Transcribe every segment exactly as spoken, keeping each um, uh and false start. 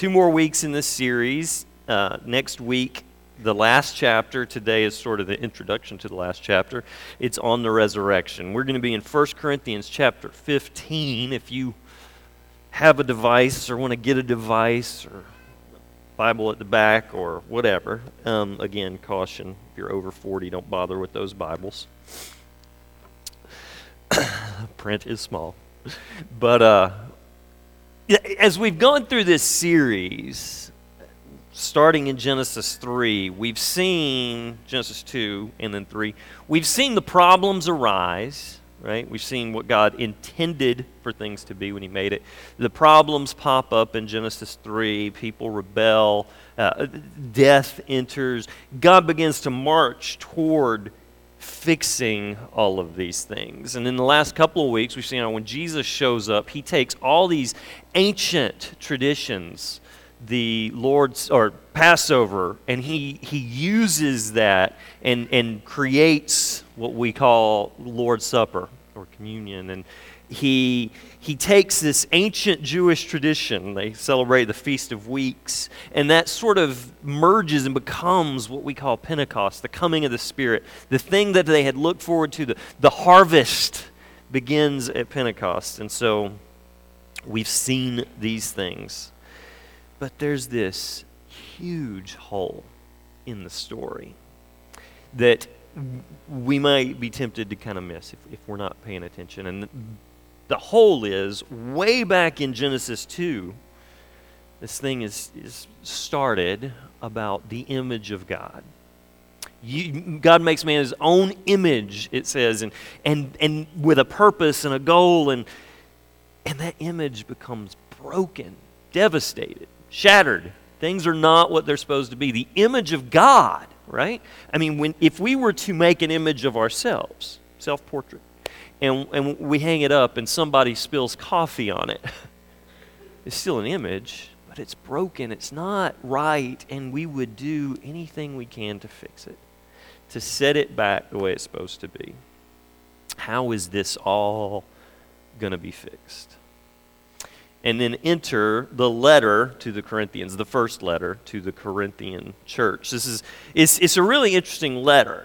Two more weeks in this series. Uh, next week, the last chapter. Today is sort of the introduction to the last chapter. It's on the resurrection. We're going to be in First Corinthians chapter fifteen. If you have a device or want to get a device or Bible at the back or whatever, um, again, caution, if you're over forty, don't bother with those Bibles. Print is small. But uh, as we've gone through this series, starting in Genesis three, we've seen, Genesis two and then three, we've seen the problems arise, right? We've seen what God intended for things to be when He made it. The problems pop up in Genesis three, people rebel, uh, death enters. God begins to march toward fixing all of these things. And in the last couple of weeks, we've seen how when Jesus shows up, He takes all these ancient traditions, the Lord's or Passover, and he he uses that and and creates what we call Lord's Supper or communion. And he he takes this ancient Jewish tradition, they celebrate the Feast of Weeks, and that sort of merges and becomes what we call Pentecost, the coming of the Spirit, the thing that they had looked forward to. The, the harvest begins at Pentecost. And so we've seen these things. But there's this huge hole in the story that we might be tempted to kind of miss if, if we're not paying attention. And the hole is, way back in Genesis two, this thing is, is started about the image of God. You, God makes man His own image, it says, and, and, and with a purpose and a goal, and, and that image becomes broken, devastated, shattered. Things are not what they're supposed to be. The image of God, right? I mean, when if we were to make an image of ourselves, self-portrait, and, and we hang it up and somebody spills coffee on it, it's still an image, but it's broken, it's not right, and we would do anything we can to fix it, to set it back the way it's supposed to be. How is this all going to be fixed? And then enter the letter to the Corinthians, the first letter to the Corinthian church. This is it's, it's a really interesting letter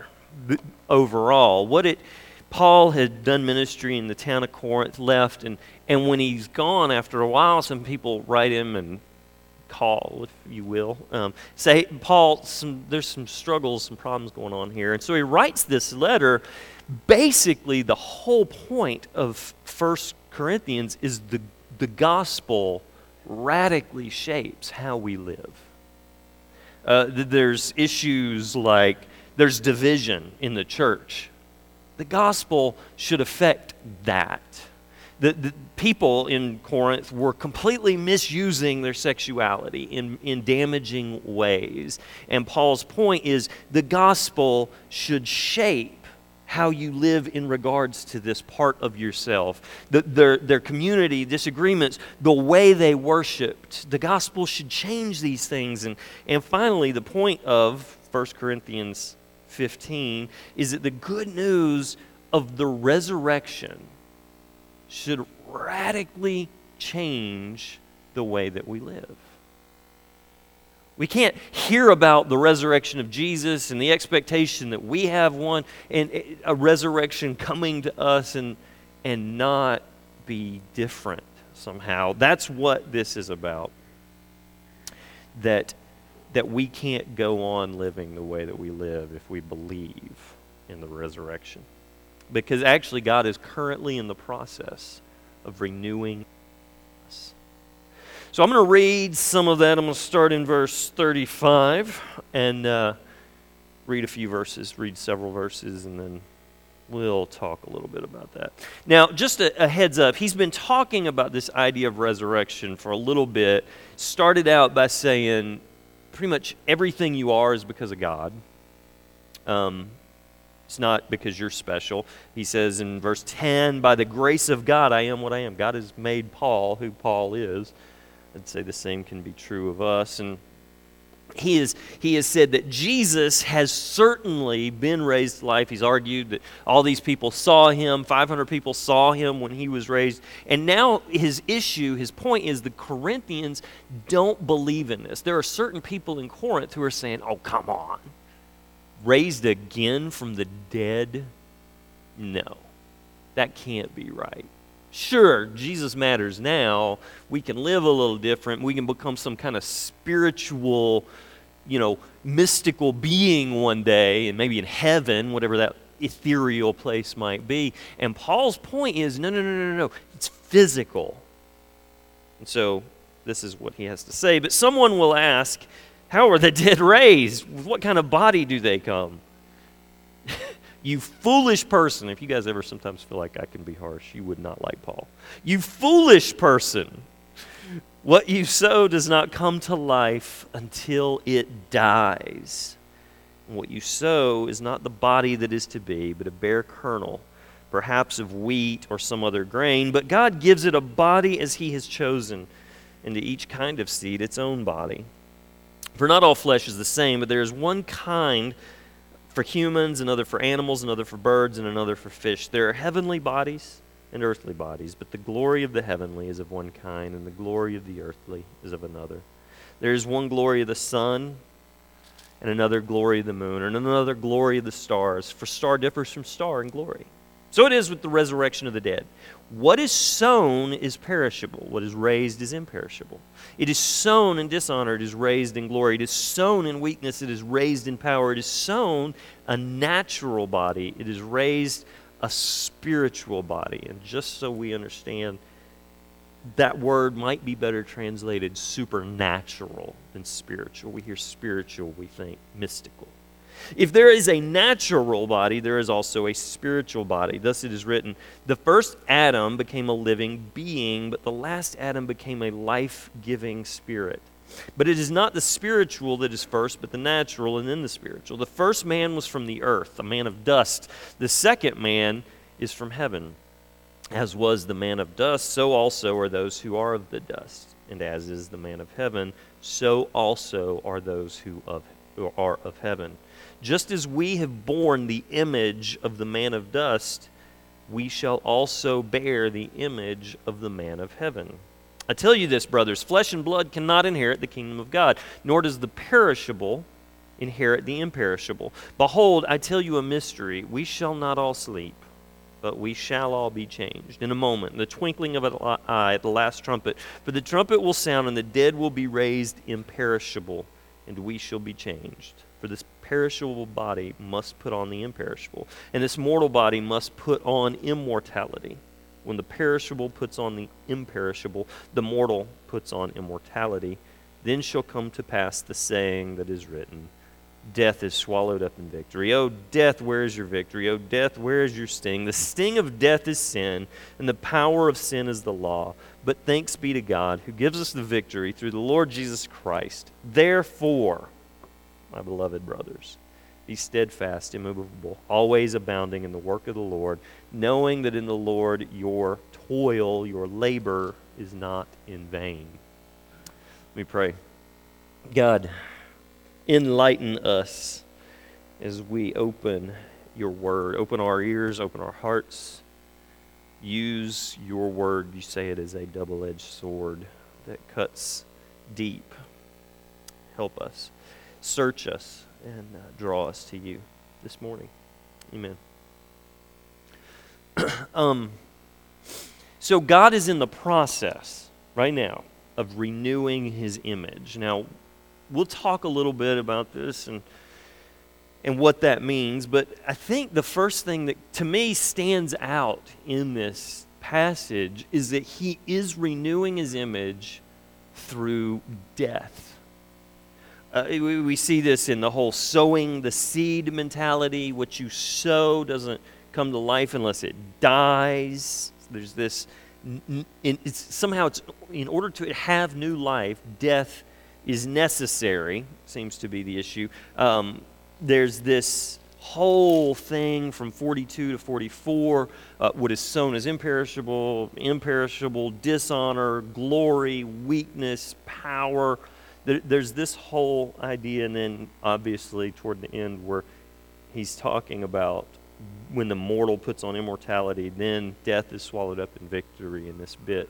overall. What it Paul had done ministry in the town of Corinth, left, and, and when he's gone after a while, some people write him and call, if you will, um, say, Paul, some, there's some struggles, some problems going on here. And so he writes this letter. Basically, the whole point of First Corinthians is the The gospel radically shapes how we live. Uh, there's issues like there's division in the church. The gospel should affect that. The, the people in Corinth were completely misusing their sexuality in, in damaging ways. And Paul's point is the gospel should shape how you live in regards to this part of yourself. The, their, their community, disagreements, the way they worshiped. The gospel should change these things. And, and finally, the point of First Corinthians fifteen is that the good news of the resurrection should radically change the way that we live. We can't hear about the resurrection of Jesus and the expectation that we have one and a resurrection coming to us and and not be different somehow. That's what this is about. That that we can't go on living the way that we live if we believe in the resurrection. Because actually God is currently in the process of renewing us. So I'm going to read some of that. I'm going to start in verse thirty-five and uh, read a few verses, read several verses, and then we'll talk a little bit about that. Now, just a, a heads up, he's been talking about this idea of resurrection for a little bit. Started out by saying pretty much everything you are is because of God. Um, it's not because you're special. He says in verse ten, by the grace of God, I am what I am. God has made Paul who Paul is. I'd say the same can be true of us. And He is, he has said that Jesus has certainly been raised to life. He's argued that all these people saw him, five hundred people saw him when he was raised. And now his issue, his point is the Corinthians don't believe in this. There are certain people in Corinth who are saying, oh, come on. Raised again from the dead? No, that can't be right. Sure, Jesus matters now. We can live a little different. We can become some kind of spiritual, you know, mystical being one day, and maybe in heaven, whatever that ethereal place might be. And Paul's point is, no, no, no, no, no. It's physical. And so this is what he has to say. But someone will ask, how are the dead raised? With what kind of body do they come? You foolish person. If you guys ever sometimes feel like I can be harsh, you would not like Paul. You foolish person. What you sow does not come to life until it dies. And what you sow is not the body that is to be, but a bare kernel, perhaps of wheat or some other grain. But God gives it a body as he has chosen, and to each kind of seed its own body. For not all flesh is the same, but there is one kind for humans, another for animals, another for birds, and another for fish. There are heavenly bodies and earthly bodies, but the glory of the heavenly is of one kind, and the glory of the earthly is of another. There is one glory of the sun, and another glory of the moon, and another glory of the stars, for star differs from star in glory. So it is with the resurrection of the dead. What is sown is perishable. What is raised is imperishable. It is sown in dishonor. It is raised in glory. It is sown in weakness. It is raised in power. It is sown a natural body. It is raised a spiritual body. And just so we understand, that word might be better translated supernatural than spiritual. We hear spiritual, we think mystical. If there is a natural body, there is also a spiritual body. Thus it is written, the first Adam became a living being, but the last Adam became a life-giving spirit. But it is not the spiritual that is first, but the natural, and then the spiritual. The first man was from the earth, a man of dust. The second man is from heaven. As was the man of dust, so also are those who are of the dust. And as is the man of heaven, so also are those who, of, who are of heaven. Just as we have borne the image of the man of dust, we shall also bear the image of the man of heaven. I tell you this, brothers, flesh and blood cannot inherit the kingdom of God, nor does the perishable inherit the imperishable. Behold, I tell you a mystery. We shall not all sleep, but we shall all be changed in a moment, in the twinkling of an eye, at the last trumpet. For the trumpet will sound, and the dead will be raised imperishable, and we shall be changed. For this perishable body must put on the imperishable, and this mortal body must put on immortality. When the perishable puts on the imperishable, the mortal puts on immortality. Then shall come to pass the saying that is written, death is swallowed up in victory. O death, where is your victory? O death, where is your sting? The sting of death is sin, and the power of sin is the law. But thanks be to God, who gives us the victory through the Lord Jesus Christ. Therefore, my beloved brothers, be steadfast, immovable, always abounding in the work of the Lord, knowing that in the Lord your toil, your labor is not in vain. Let me pray. God, enlighten us as we open your word. Open our ears, open our hearts. Use your word. You say it is a double-edged sword that cuts deep. Help us. Search us and uh, draw us to you this morning. Amen. um, so God is in the process right now of renewing his image. Now, we'll talk a little bit about this and and what that means, but I think the first thing that to me stands out in this passage is that he is renewing his image through death. Uh, we, we see this in the whole sowing the seed mentality. What you sow doesn't come to life unless it dies. There's this, in, it's, somehow it's in order to have new life, death is necessary, seems to be the issue. Um, there's this whole thing from forty-two to forty-four, uh, what is sown as imperishable, imperishable, dishonor, glory, weakness, power. there, there's this whole idea, and then obviously toward the end where he's talking about when the mortal puts on immortality, then death is swallowed up in victory in this bit.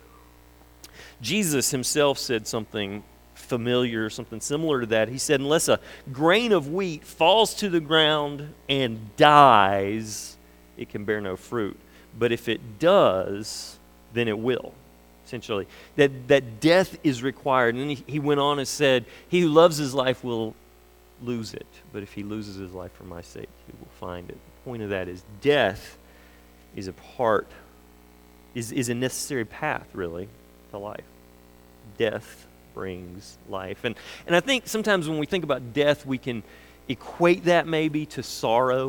Jesus himself said something familiar, something similar to that. He said, unless a grain of wheat falls to the ground and dies, it can bear no fruit. But if it does, then it will. Essentially, that, that death is required. And then he, he went on and said, he who loves his life will lose it. But if he loses his life for my sake, he will find it. The point of that is death is a part, is, is a necessary path, really, to life. Death brings life. And, and I think sometimes when we think about death, we can equate that maybe to sorrow.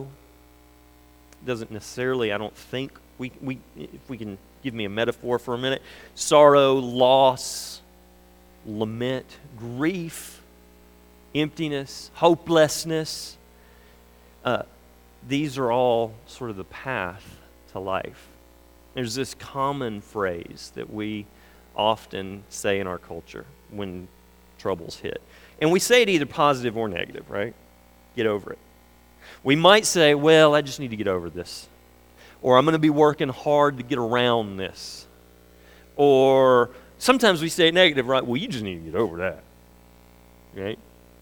It doesn't necessarily, I don't think, we, we if we can give me a metaphor for a minute. Sorrow, loss, lament, grief, emptiness, hopelessness. Uh, these are all sort of the path to life. There's this common phrase that we often say in our culture when troubles hit. And we say it either positive or negative, right? Get over it. We might say, well, I just need to get over this. Or I'm going to be working hard to get around this. Or sometimes we say it negative, right? Well, you just need to get over that. Right?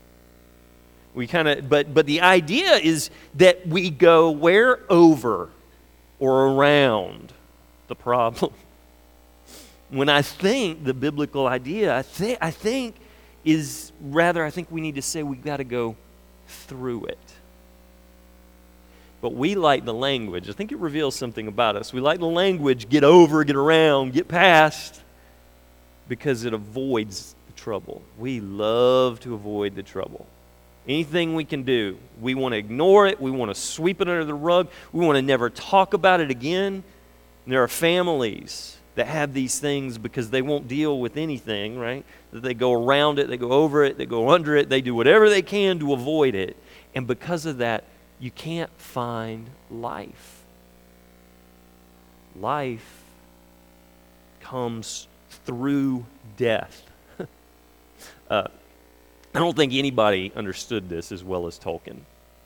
We kind of, but but the idea is that we go where? Over or around the problem. When I think the biblical idea, I think I think is rather, I think we need to say we've got to go through it. But we like the language. I think it reveals something about us. We like the language, get over, get around, get past, because it avoids the trouble. We love to avoid the trouble. Anything we can do, we want to ignore it. We want to sweep it under the rug. We want to never talk about it again. And there are families that have these things because they won't deal with anything, right? That they go around it, they go over it, they go under it, they do whatever they can to avoid it. And because of that, you can't find life. Life comes through death. uh, I don't think anybody understood this as well as Tolkien,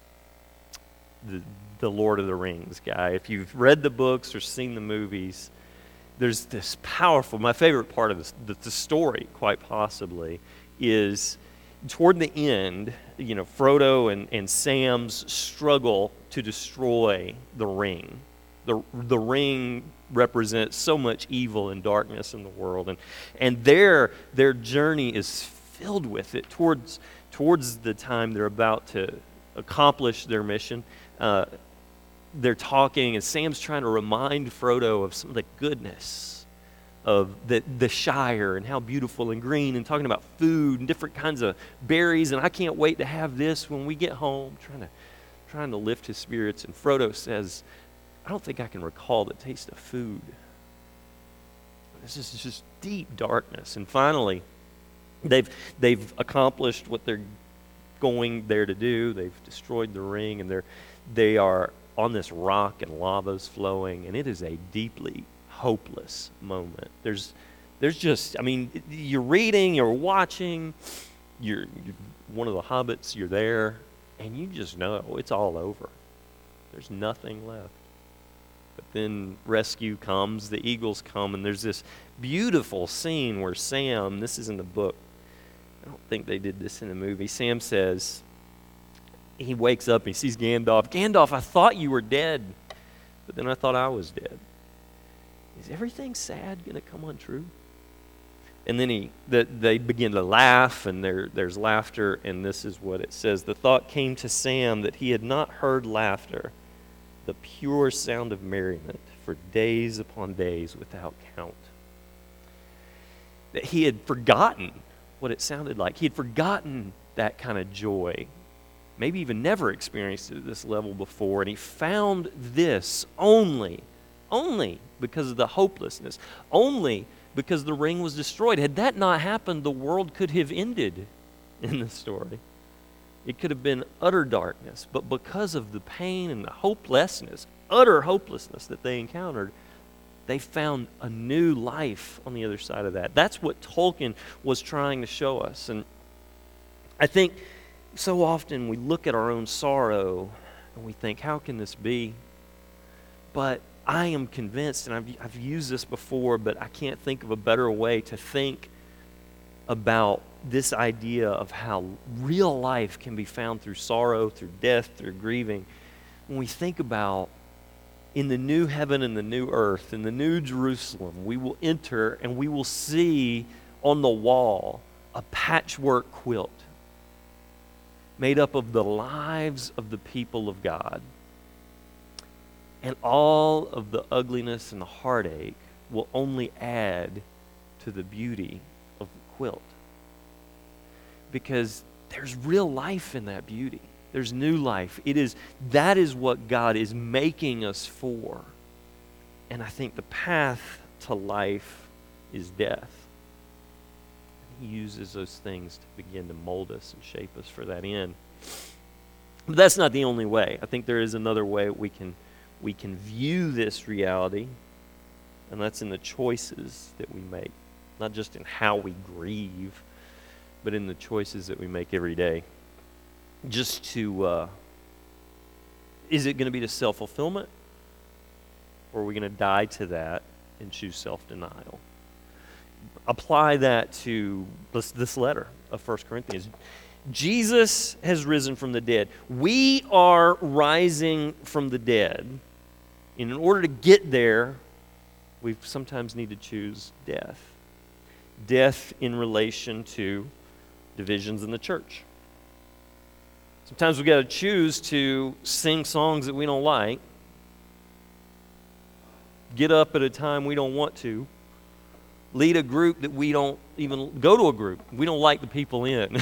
the, the Lord of the Rings guy. If you've read the books or seen the movies, there's this powerful, my favorite part of this, the, the story, quite possibly, is toward the end, you know, Frodo and, and Sam's struggle to destroy the ring. The, the ring represents so much evil and darkness in the world. And, and their, their journey is filled with it towards, towards the time they're about to accomplish their mission. Uh, they're talking, and Sam's trying to remind Frodo of some of the goodness of the, the Shire and how beautiful and green, and talking about food and different kinds of berries, and I can't wait to have this when we get home, trying to, trying to lift his spirits. And Frodo says, I don't think I can recall the taste of food. This is just deep darkness. And finally, they've, they've accomplished what they're going there to do. They've destroyed the ring, and they're, they are on this rock, and lava's flowing, and it is a deeply hopeless moment. There's, there's just, I mean, you're reading, you're watching, you're, you're one of the hobbits, you're there, and you just know it's all over. There's nothing left. But then rescue comes, the eagles come, and there's this beautiful scene where Sam, this is in the book, I don't think they did this in the movie, Sam says, he wakes up, he sees Gandalf. Gandalf, I thought you were dead, but then I thought I was dead. Is everything sad going to come untrue? And then he, the, they begin to laugh, and there, there's laughter, and this is what it says. The thought came to Sam that he had not heard laughter, the pure sound of merriment, for days upon days without count. That he had forgotten what it sounded like. He had forgotten that kind of joy. Maybe even never experienced it at this level before. And he found this only, only because of the hopelessness, only because the ring was destroyed. Had that not happened, the world could have ended in the story. It could have been utter darkness. But because of the pain and the hopelessness, utter hopelessness that they encountered, they found a new life on the other side of that. That's what Tolkien was trying to show us. And I think so often we look at our own sorrow and we think, how can this be? But I am convinced, and I've, I've used this before, but I can't think of a better way to think about this idea of how real life can be found through sorrow, through death, through grieving. When we think about in the new heaven and the new earth, in the new Jerusalem, we will enter and we will see on the wall a patchwork quilt made up of the lives of the people of God. And all of the ugliness and the heartache will only add to the beauty of the quilt. Because there's real life in that beauty. There's new life. It is, that is what God is making us for. And I think the path to life is death. He uses those things to begin to mold us and shape us for that end. But that's not the only way. I think there is another way we can we can view this reality, and that's in the choices that we make. Not just in how we grieve, but in the choices that we make every day. Just to, uh, is it going to be to self-fulfillment? Or are we going to die to that and choose self-denial? Apply that to this, this letter of First Corinthians. Jesus has risen from the dead. We are rising from the dead. And in order to get there, we sometimes need to choose death. Death in relation to divisions in the church. Sometimes we got to choose to sing songs that we don't like, get up at a time we don't want to, lead a group that we don't even go to a group. We don't like the people in.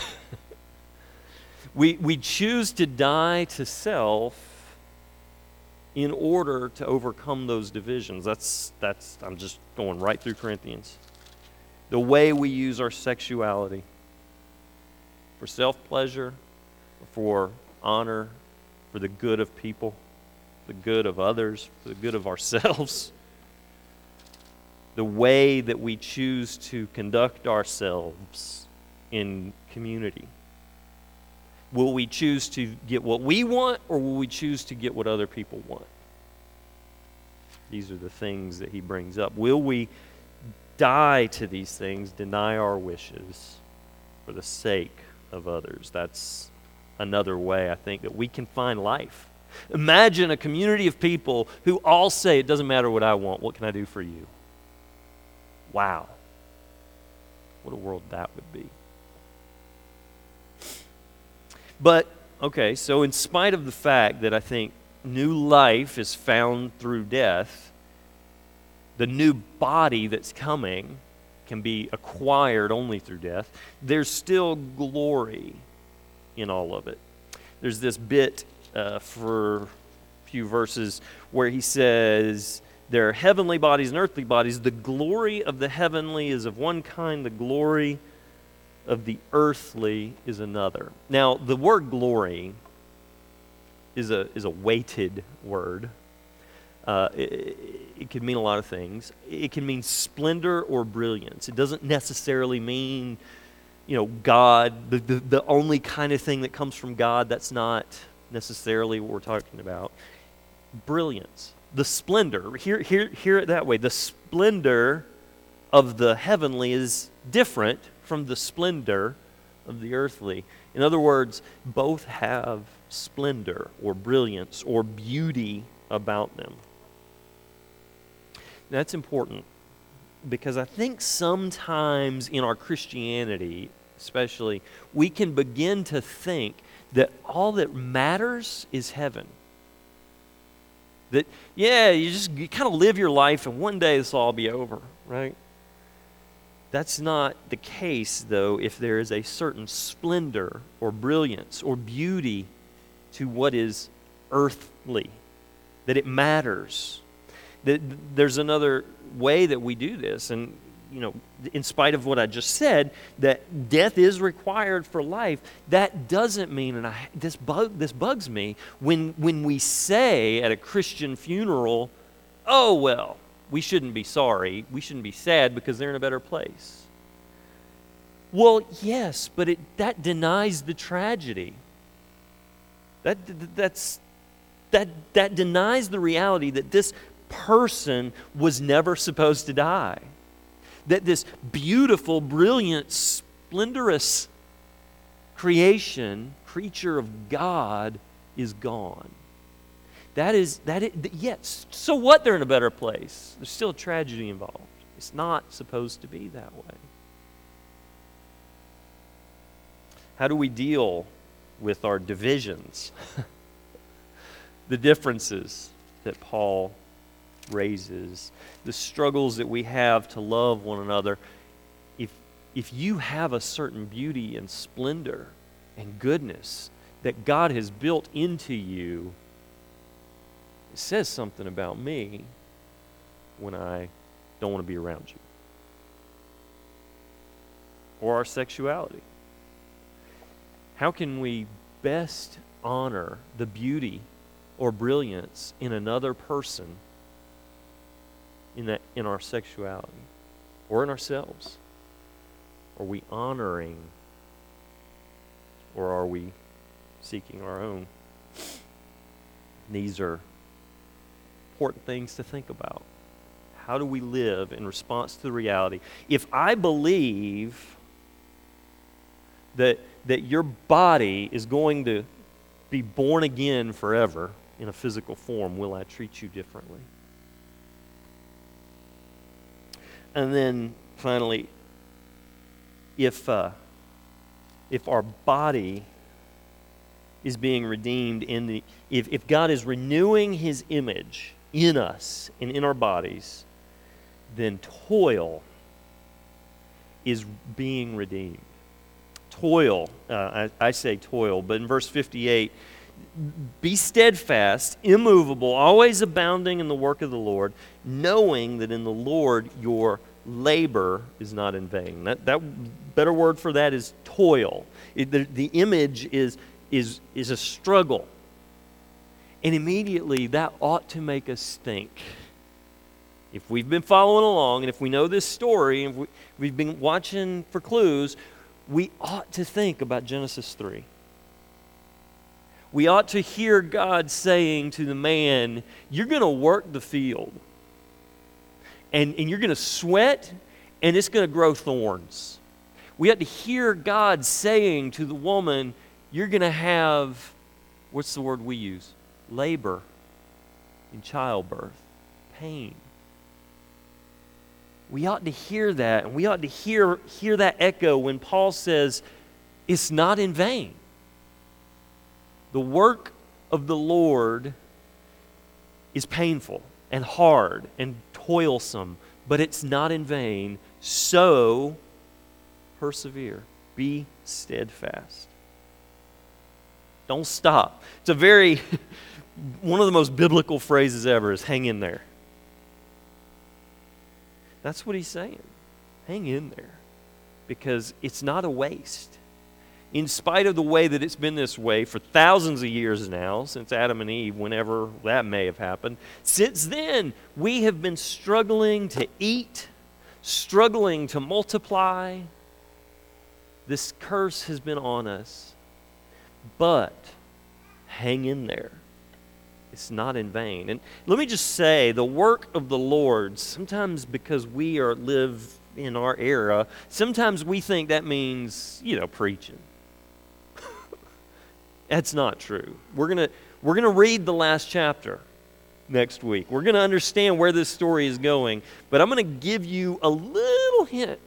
we we choose to die to self in order to overcome those divisions. That's that's I'm just going right through Corinthians. The way we use our sexuality for self-pleasure, for honor, for the good of people, the good of others, for the good of ourselves. The way that we choose to conduct ourselves in community. Will we choose to get what we want, or will we choose to get what other people want? These are the things that he brings up. Will we die to these things, deny our wishes for the sake of others? That's another way, I think, that we can find life. Imagine a community of people who all say, it doesn't matter what I want, what can I do for you? Wow. What a world that would be. But, okay, so in spite of the fact that I think new life is found through death, the new body that's coming can be acquired only through death, there's still glory in all of it. There's this bit uh, for a few verses where he says, there are heavenly bodies and earthly bodies. The glory of the heavenly is of one kind, the glory of the earthly is another. Now, the word glory is a is a weighted word. Uh, it, it can mean a lot of things. It can mean splendor or brilliance. It doesn't necessarily mean, you know, God, the, the, the only kind of thing that comes from God. That's not necessarily what we're talking about. Brilliance. The splendor, hear, hear, hear it that way. The splendor of the heavenly is different from the splendor of the earthly. In other words, both have splendor or brilliance or beauty about them. That's important because I think sometimes in our Christianity, especially, we can begin to think that all that matters is heaven. That, yeah, you just you kind of live your life and one day this will all be over, right? That's not the case, though, if there is a certain splendor or brilliance or beauty to what is earthly, that it matters. That there's another way that we do this, and you know, in spite of what I just said, that death is required for life. That doesn't mean, and I, this bug this bugs me when when we say at a Christian funeral, "Oh well, we shouldn't be sorry, we shouldn't be sad because they're in a better place." Well, yes, but it, that denies the tragedy. That, that's, that, that denies the reality that this person was never supposed to die. That this beautiful, brilliant, splendorous creation, creature of God, is gone. That is, that is, yes, so what, they're in a better place. There's still a tragedy involved. It's not supposed to be that way. How do we deal with our divisions? The differences that Paul raises, the struggles that we have to love one another. If, if you have a certain beauty and splendor and goodness that God has built into you, it says something about me when I don't want to be around you. Or our sexuality. How can we best honor the beauty or brilliance in another person in that in our sexuality or in ourselves? Are we honoring or are we seeking our own? These are important things to think about. How do we live in response to the reality? If I believe that that your body is going to be born again forever in a physical form, will I treat you differently? And then finally, if uh, if our body is being redeemed in the if, if God is renewing His image in us and in our bodies, then toil is being redeemed. Toil, uh, I, I say toil, but in verse fifty-eight, be steadfast, immovable, always abounding in the work of the Lord, knowing that in the Lord your labor is not in vain. That, that better word for that is toil. It, the, the image is, is, is a struggle. And immediately that ought to make us think. If we've been following along, and if we know this story, and if we, we've been watching for clues, we ought to think about Genesis three. We ought to hear God saying to the man, you're going to work the field. And, and you're going to sweat, and it's going to grow thorns. We ought to hear God saying to the woman, you're going to have, what's the word we use? Labor in childbirth, pain. We ought to hear that, and we ought to hear, hear that echo when Paul says, it's not in vain. The work of the Lord is painful and hard and toilsome, but it's not in vain. So, persevere. Be steadfast. Don't stop. It's a very, one of the most biblical phrases ever is hang in there. That's what he's saying. Hang in there. Because it's not a waste. In spite of the way that it's been this way for thousands of years now, since Adam and Eve, whenever that may have happened, since then, we have been struggling to eat, struggling to multiply. This curse has been on us. But hang in there. It's not in vain. And let me just say, the work of the Lord, sometimes because we are live in our era, sometimes we think that means, you know, preaching. That's not true. We're gonna we're gonna read the last chapter next week. We're gonna understand where this story is going, but I'm gonna give you a little hint.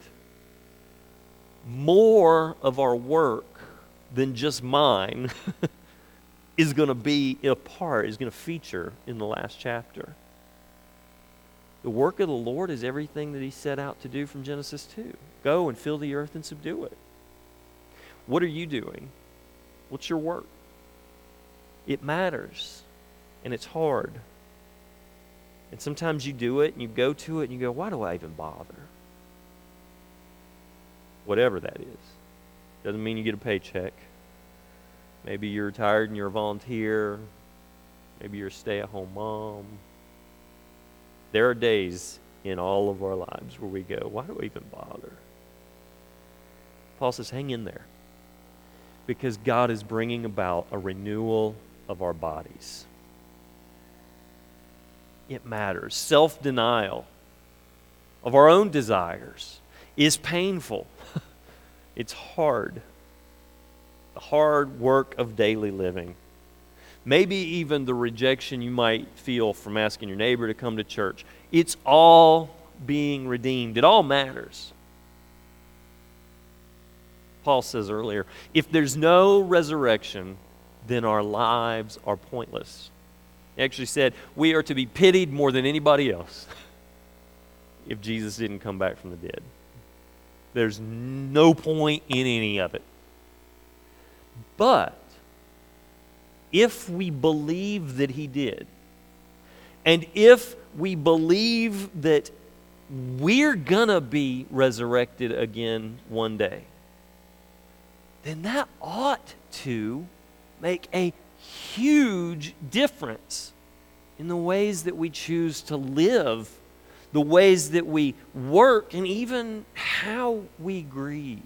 More of our work than just mine is going to be a part, is going to feature in the last chapter. The work of the Lord is everything that He set out to do from Genesis two. Go and fill the earth and subdue it. What are you doing? What's your work? It matters, and it's hard. And sometimes you do it, and you go to it, and you go, why do I even bother? Whatever that is. Doesn't mean you get a paycheck. Maybe you're retired and you're a volunteer. Maybe you're a stay-at-home mom. There are days in all of our lives where we go, why do I even bother? Paul says, hang in there. Because God is bringing about a renewal of our bodies. It matters. Self-denial of our own desires is painful. It's hard. The hard work of daily living. Maybe even the rejection you might feel from asking your neighbor to come to church. It's all being redeemed. It all matters. Paul says earlier, if there's no resurrection, then our lives are pointless. He actually said, we are to be pitied more than anybody else if Jesus didn't come back from the dead. There's no point in any of it. But if we believe that he did, and if we believe that we're gonna be resurrected again one day, then that ought to make a huge difference in the ways that we choose to live, the ways that we work, and even how we grieve.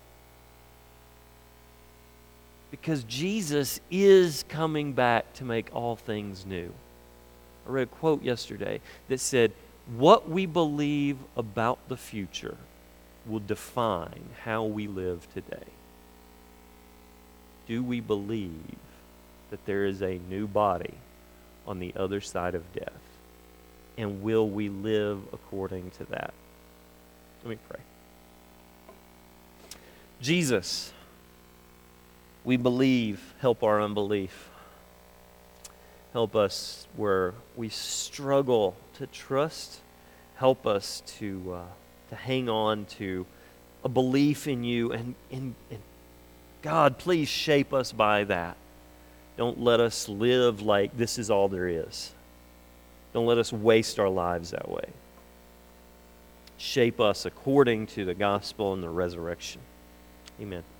Because Jesus is coming back to make all things new. I read a quote yesterday that said, what we believe about the future will define how we live today. Do we believe that there is a new body on the other side of death? And will we live according to that? Let me pray. Jesus, we believe, help our unbelief. Help us where we struggle to trust. Help us to, uh, to hang on to a belief in you. And, and, and God, please shape us by that. Don't let us live like this is all there is. Don't let us waste our lives that way. Shape us according to the gospel and the resurrection. Amen.